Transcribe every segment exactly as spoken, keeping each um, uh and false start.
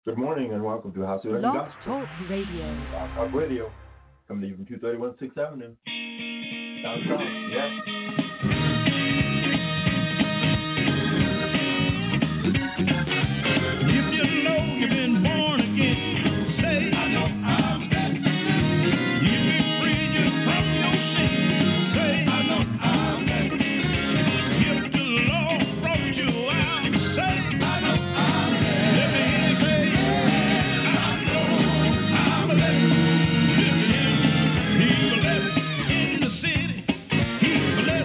Good morning and welcome to House of Living Blog Gospel. Talk Radio. Blog Talk Radio, coming to you from two thirty-one sixth Avenue. Downtown, yes. If you know you've been born again, say, I know I'm back. If you free you from your sin, say, I know I'm back. If the Lord brought you out, say, I know I'm back. Let me hear you say, I know I'm back. Listen, He's blessed in the city. He's blessed.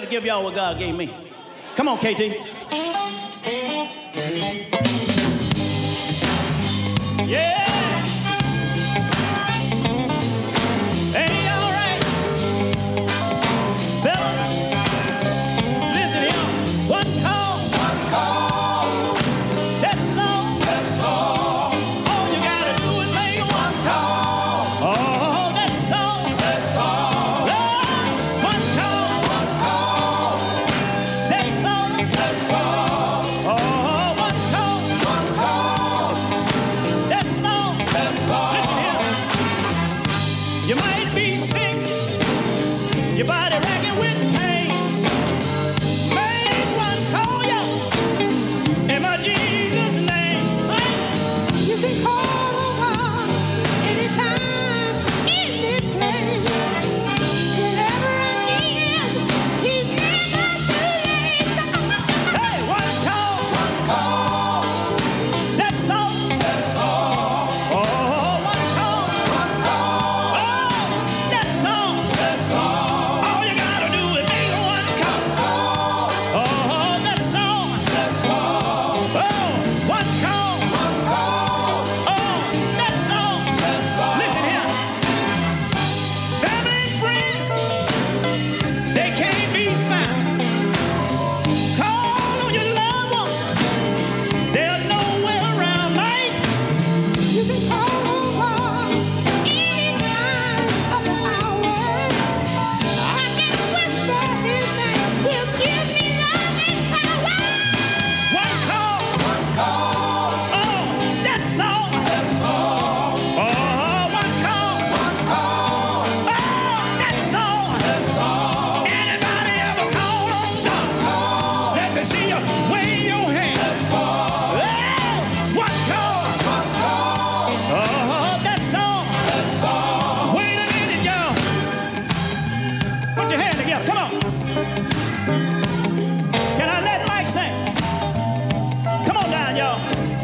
to give y'all what God gave me. Come on, K T. Yeah. Ain't all right. Fellas, listen here. One call. One call. That's all. That's all. All you gotta do is make one call. Oh, that's all. That's all. Lord, one call. One call. That's all. That's all. Oh, one call. One call. That's all. That's all. Listen here. You might be sick. Your body racking with pain. Make one call, yeah. In my Jesus' name. You can call on anytime, any place. Whatever I need, He's never too late. Hey, one call. One call. That's all. That's all. Oh, one call. One call. Oh, that's all. That's all. All you gotta do is make one call. Oh, that's all. That's all. Oh, one call. One call. Oh, that's all. That's all. Listen here. Family and friends, they can't be found. Call on your loved ones. They're nowhere around. Night. You can call on any time of the hour. I can whisper His name. He'll give me love and power. One call. One call. Oh, that's all. That's all. Oh, one call. One call. Oh, that's all. That's all. Anybody ever called on God? Let me see you wave your hand. That's all. Oh, one call. One call. Oh, that's all. That's all. Wait a minute, y'all. Put your hands together. Come on. Can I let Mike sing? Come on down, y'all.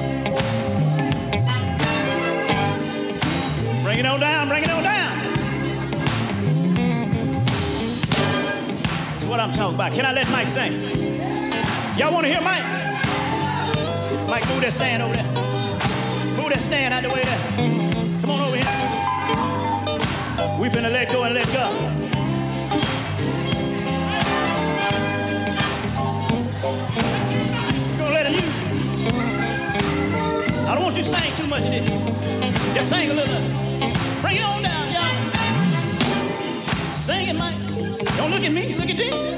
Bring it on down. Bring it on down. That's what I'm talking about. Can I let Mike sing? Y'all want to hear Mike? Mike, move that stand over there. Move that stand out the way there. Come on over here. We finna let go and let God. We're gonna let him use you. I don't want you to sing too much of this. Just sing a little. Bring it on down, y'all. Sing it, Mike. Don't look at me, look at Jesus.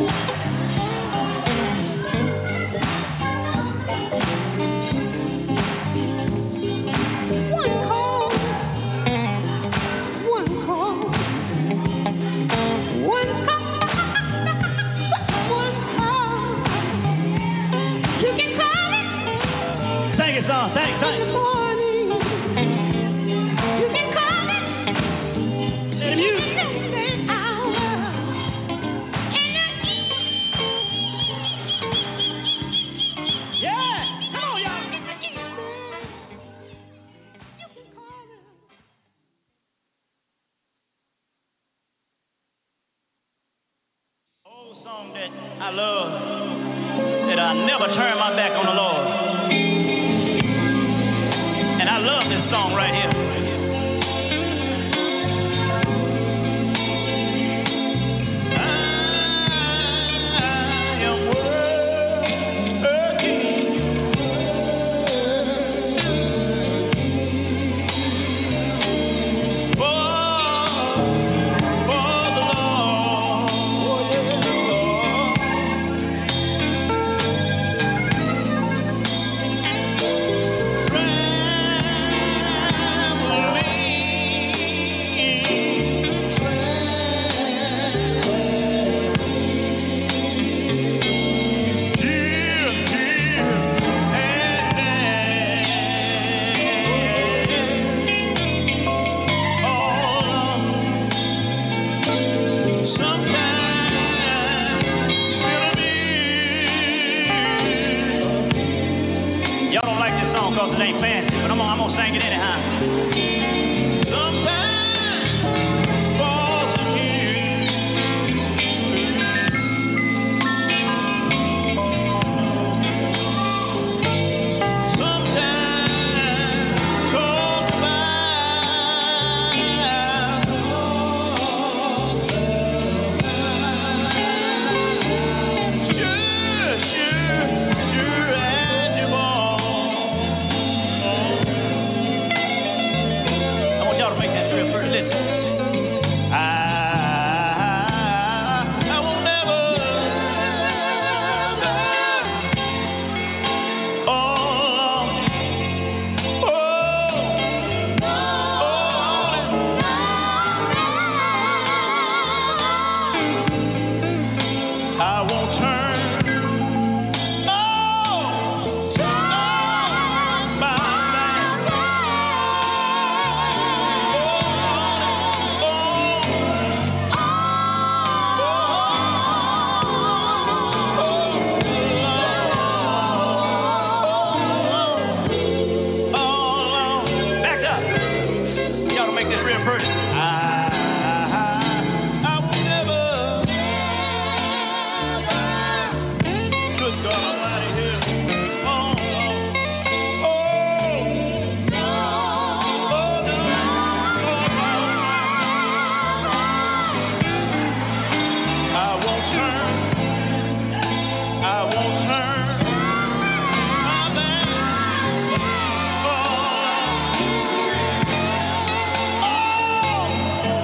One call. One call. One call. One call. You can call it. Sing it, song. Sing, sing. In the morning. You can call it. Let him use it. In the hour. In the yeah. Come on, y'all. You can call it. Old song that I love, that I never turn my back on the Lord. And I love this song right here. I am working for, for the Lord. make this real pretty. I, I will never. Good God Almighty here. Oh, oh, oh, no. Oh, no. I won't turn. I won't turn. My back. Oh,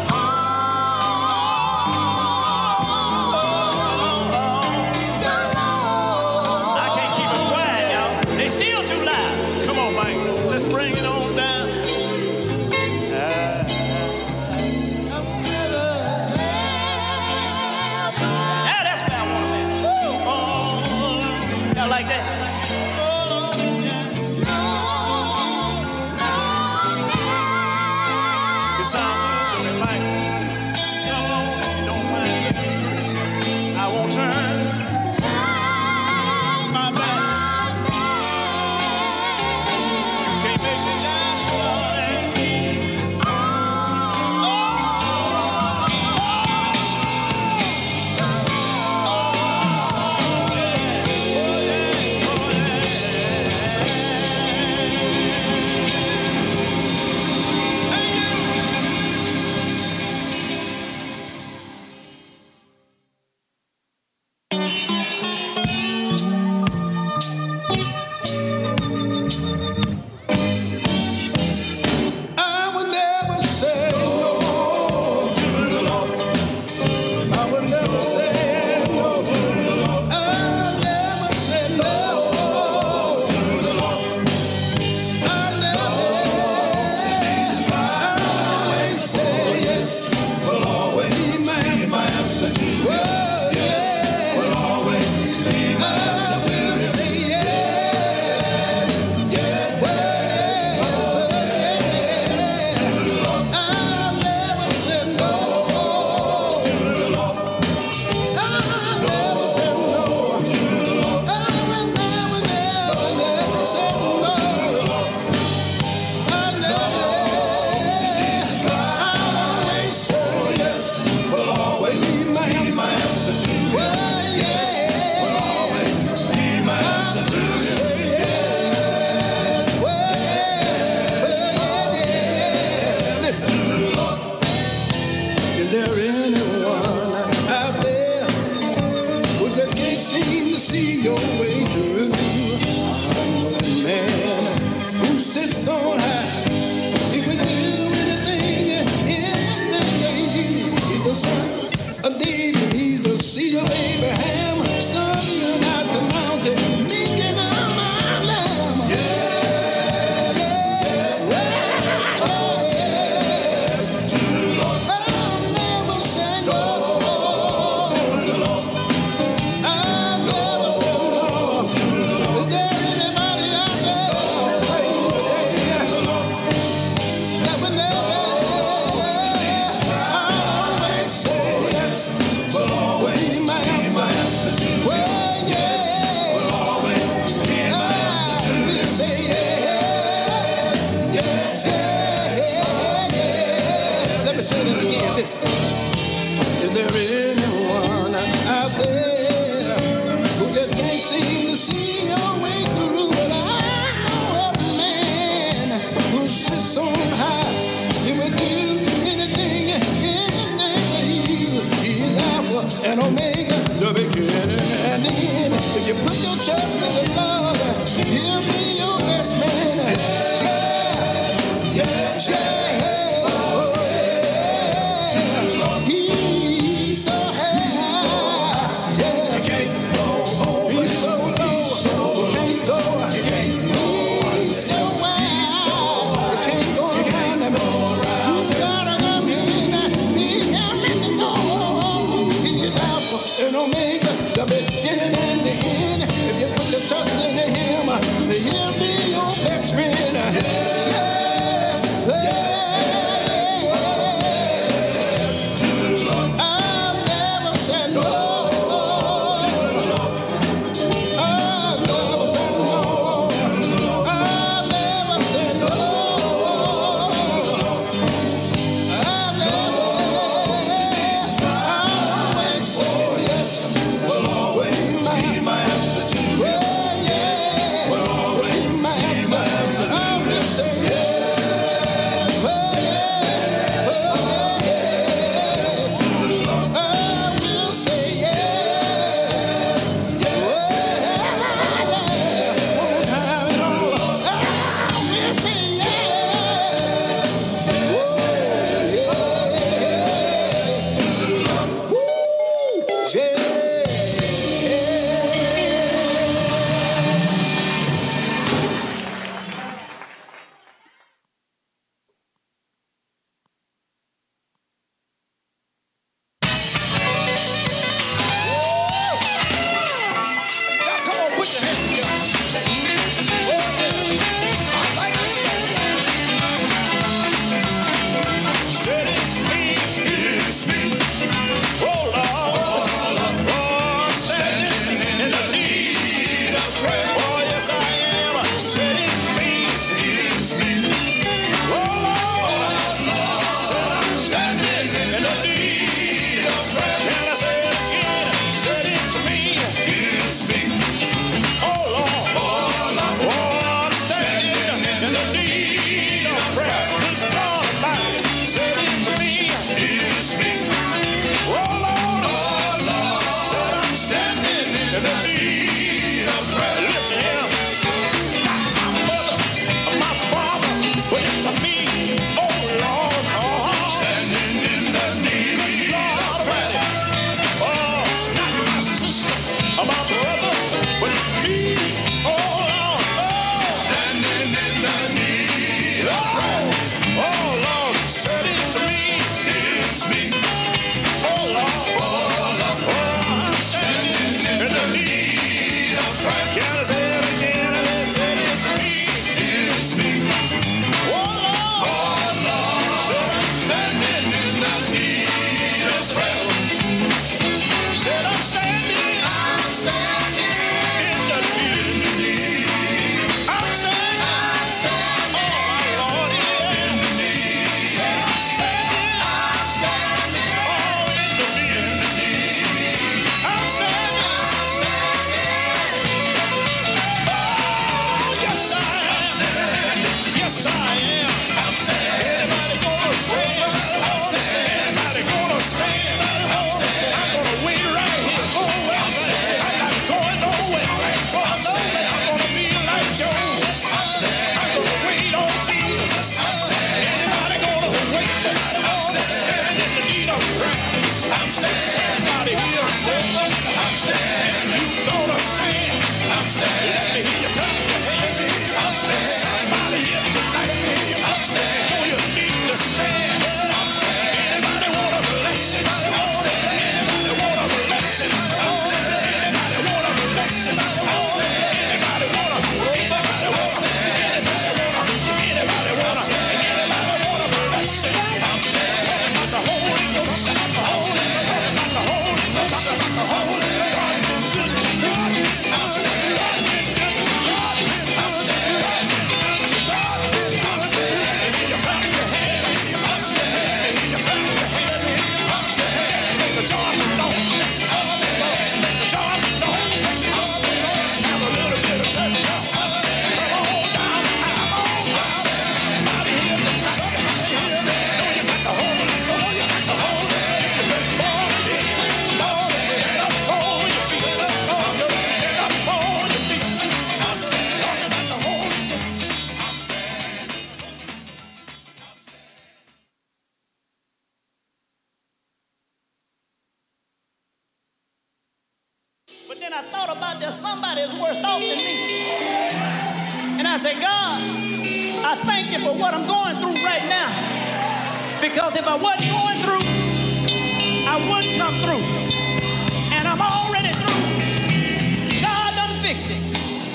But then I thought about there's somebody that's worse off than me. And I said, God, I thank you for what I'm going through right now. Because if I wasn't going through, I wouldn't come through. And I'm already through. God done fixed it.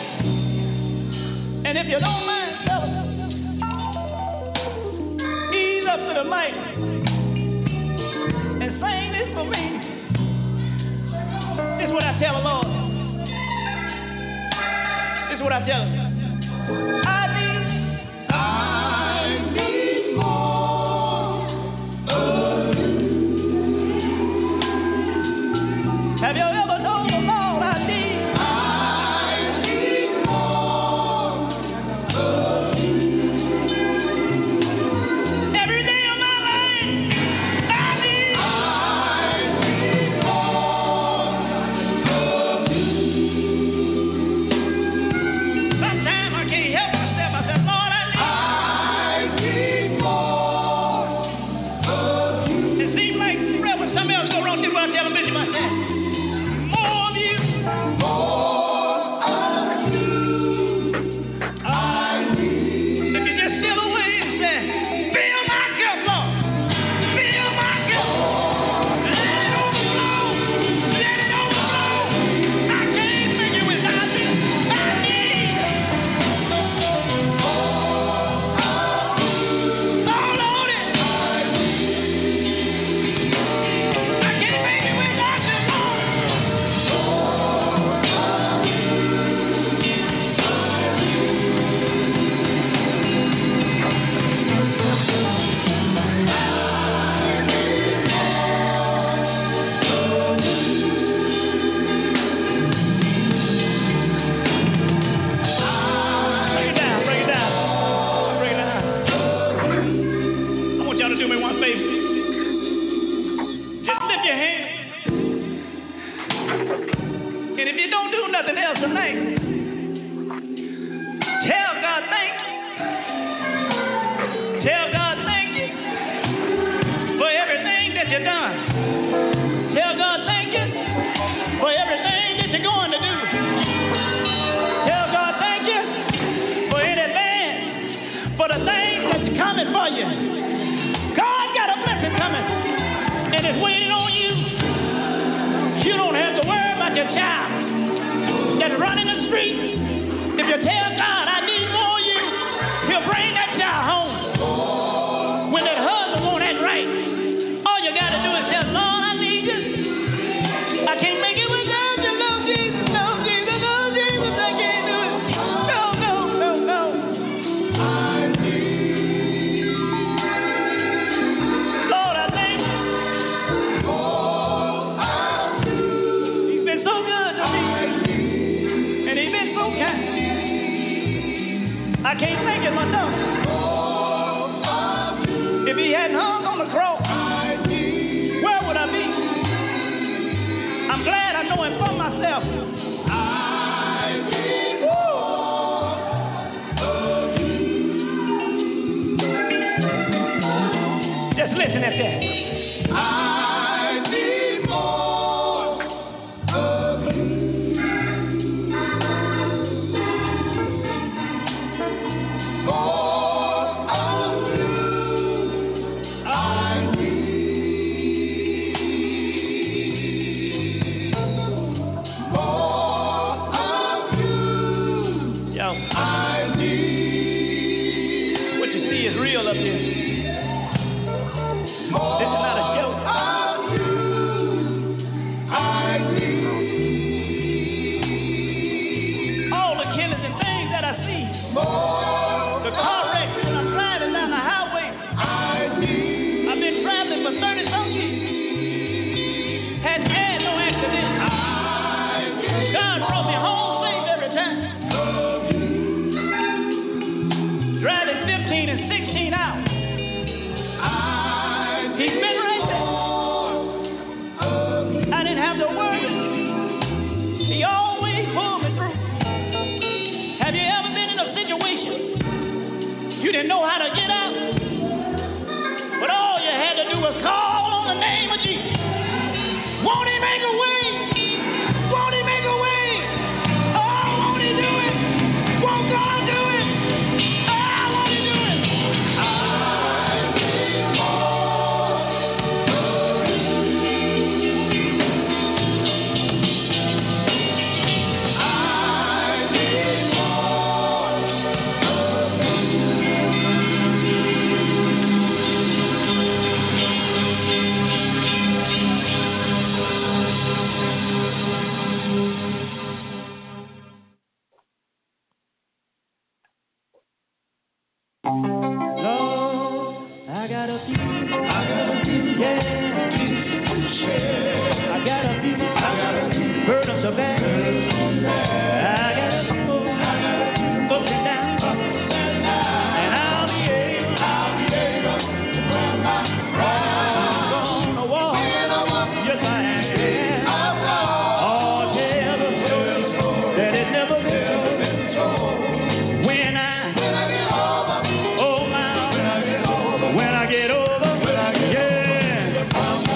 And if you don't mind, fellas, ease up to the mic and sing this for me. This is what I tell the Lord. This is what I tell him. I need, I need more of you. Have you ever known the Lord? I need, I need more of you. Every day of my life, I need, I need more of you. Sometimes I can't help myself. I said, Lord, I need, I need more of you. It seems like, brother, when something else go wrong, this is what I tell them, Bishop, I said, more of you. More of you. I need. If you just steal away and say, fill my cup, Lord. Fill my cup. Let it overflow. Let it overflow. I can't make it without you. I need. All on it. I can't make it without you, Lord. Bring it down, bring it down. Bring it down. I want y'all to do me one favor. Just lift your hand. And if you don't do nothing else tonight, tell God thank you. Tell God thank you for everything that you've done. Tell God thank you for everything that you're going to do. Tell God thank you for in advance for the things that's coming for you. God got a blessing coming, and it's waiting on you. You don't have to worry about your child that's running the street. If you tell God, I need more of you, he'll bring that child home. When that husband won't act right, all you got to do is say, Lord, I need you. I can't make it without you. No, Jesus, no, Jesus, no, Jesus, I can't do it. No, no, no, no. I need. Lord, I thank you. He's been so good to me. And he's been so kind. I can't thank him myself. If he hadn't hung on the cross, where would I be? I'm glad I know him for myself. Woo! Just listen at that. I need more of you. More of you. I need more of you. Yo, I need. What you see is real up here. This is not a joke. I need. All the killings and things that I see. The car wrecks when I'm driving down the highway. I've been traveling for thirty some years. Hadn't had no accident. God brought me home safe every time. Driving fifteen and sixteen hours. He's been right there. I didn't have to worry. He always pulled me through. Have you ever been in a situation you didn't know how to get out? But all you had to do was call on the name of Jesus. Won't he make a way? Won't he make a few. I got a few. Yeah. I got a few. I got a few. Burdens of bad. I got a few. I got a few. Ups and downs. And I'll be able. I'll be able to run my ride. Gonna walk. Yes, I am. Oh, tell the story that it never been told. When I oh my, when I get over, yeah.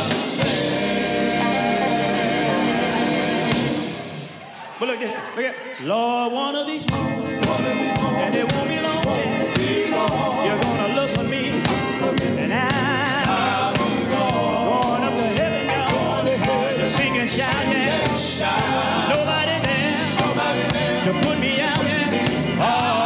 But look at, look at, Lord, one of these mornings, and it won't be long, you're gonna look for me, and I'm going up to heaven, y'all, sing and shout, yeah. Nobody there to put me out, yeah. Oh,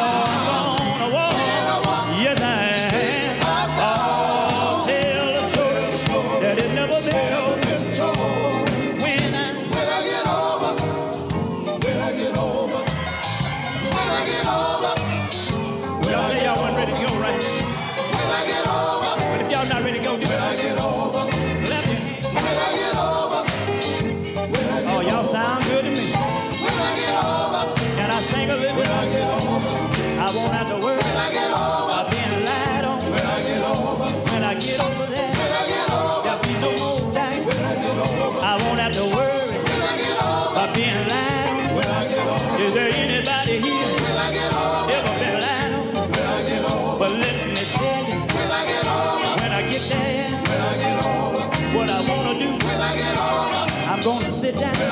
I won't have to worry about being lied on. When I get over there, there'll be no more time. I won't have to worry about being lied on. Is there anybody here ever been lied on? But let me tell you, when I get there, what I want to do, I'm going to sit down.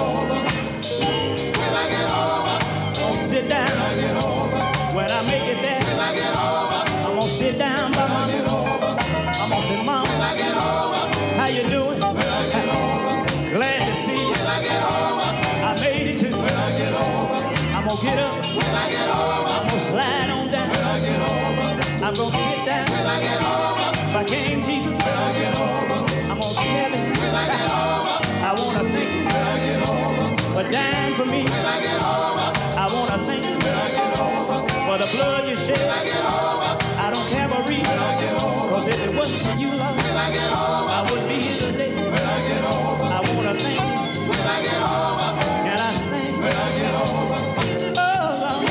Sit down. When I make it there, I'm gonna sit down by my mom. I'm gonna say, Mom, how you doing? Glad to see you. I made it too. I'm gonna get up. I'm gonna slide on down. I'm gonna sit down. If I can't keep it, I'm gonna tell it. I wanna thank you for dying for me. I wanna thank you for the blood you shed. I don't have a reason, cause if it wasn't for you, Lord, I wouldn't be here today. I wanna thank you. Can I sing? Oh, Lord. Oh, Lord.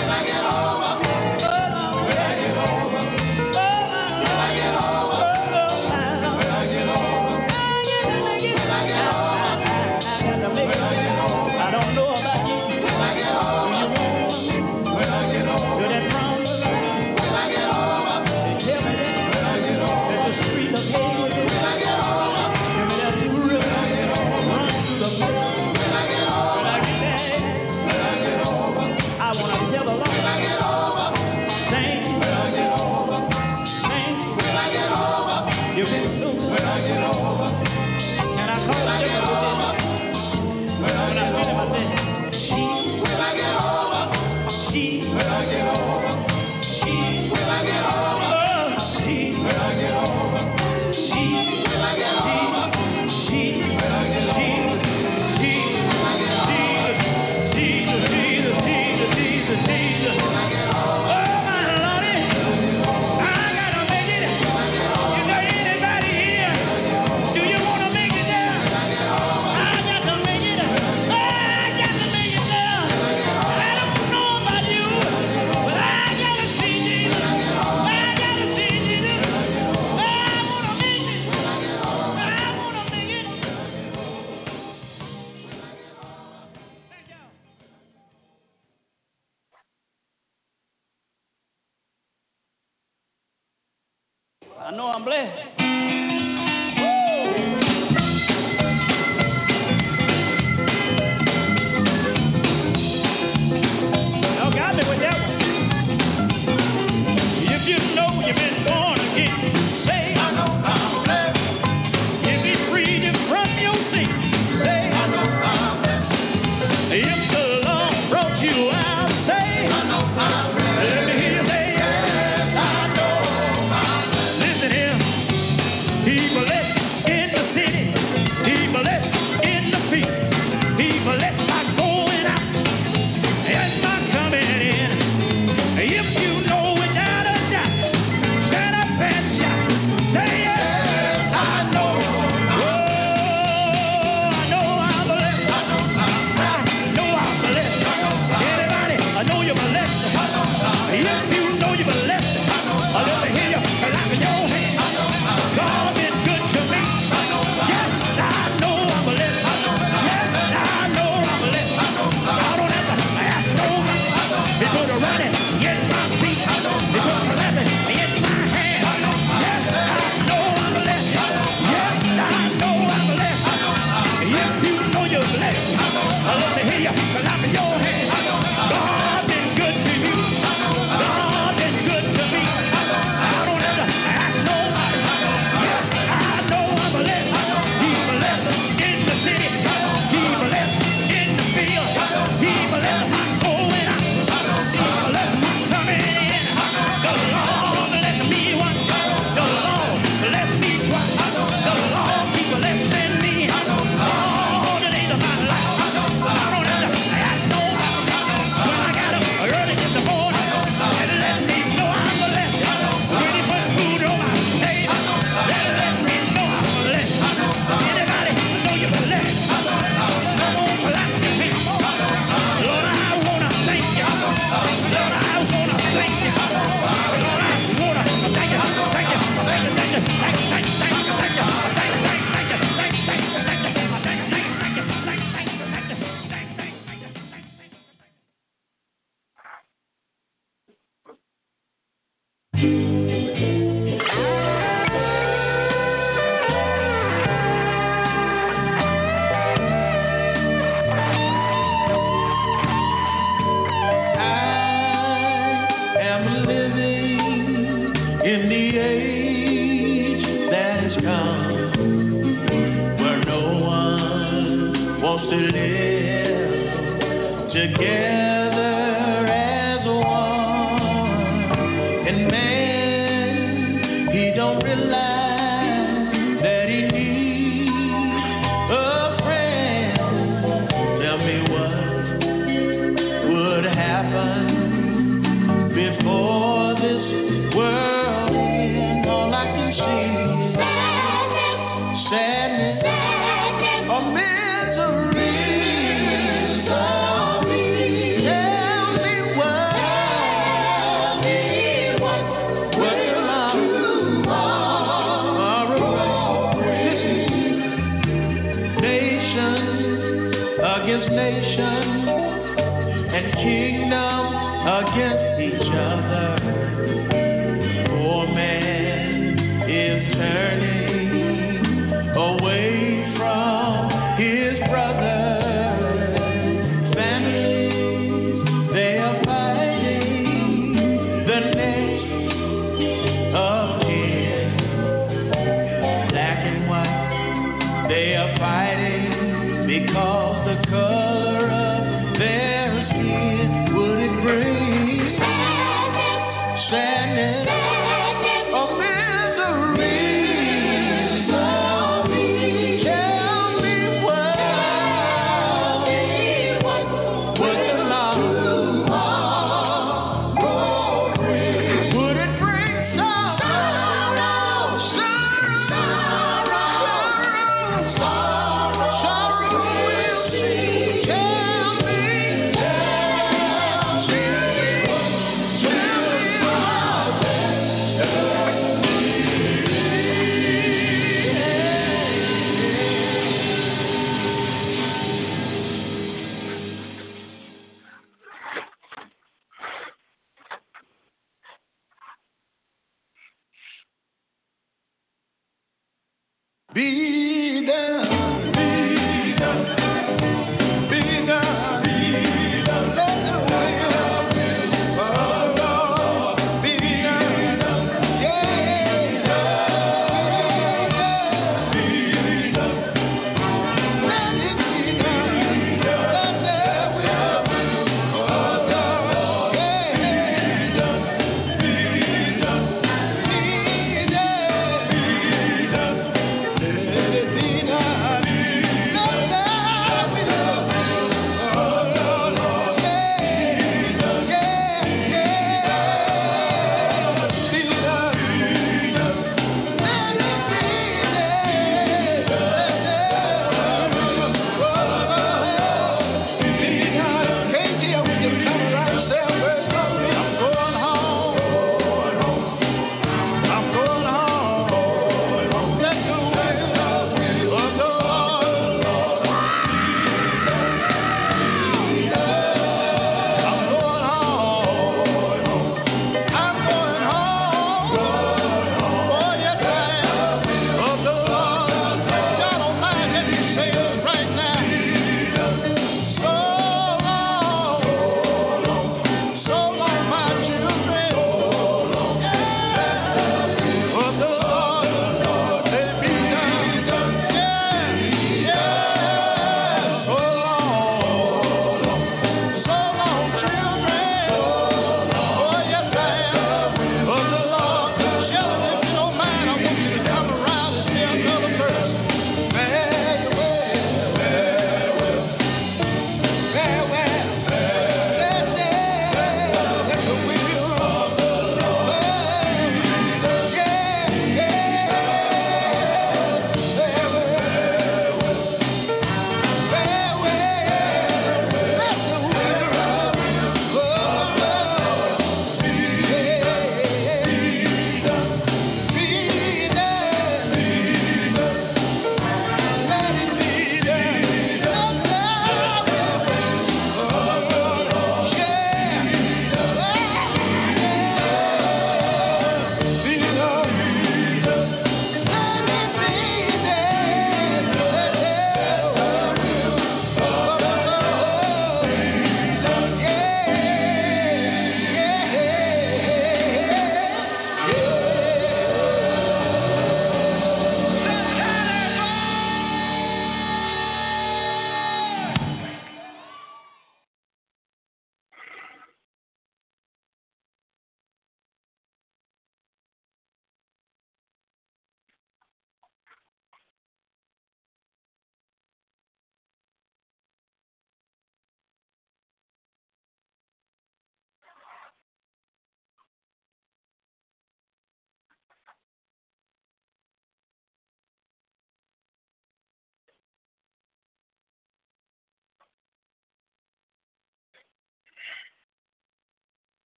I don't know about you. I know I'm blessed. Y'all got me with that one. If you know you've been born again, say I know I'm blessed. If He freed you from your sin, say I know I'm blessed. If the Lord brought you out, say I know I'm blessed. Let me hear you say yes, I know I'm blessed. Listen here. They are fighting because the color of their skin. Would it bring sadness or misery? Tell me what would the tomorrow bring? Would it bring sorrow, sorrow, sorrow, sorrow? We'll see. Tell me, tell me, tell me. Be done, be done, be done, be done. Let the will of the Lord be done. Yeah, be done. Let it be done. Let their will be done. Yeah, be done, be done, be done, be done. Let it be done. Let their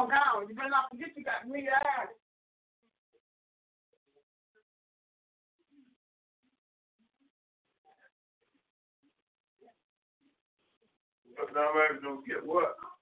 doggone. You better not forget you got three eyes. But now I don't get what?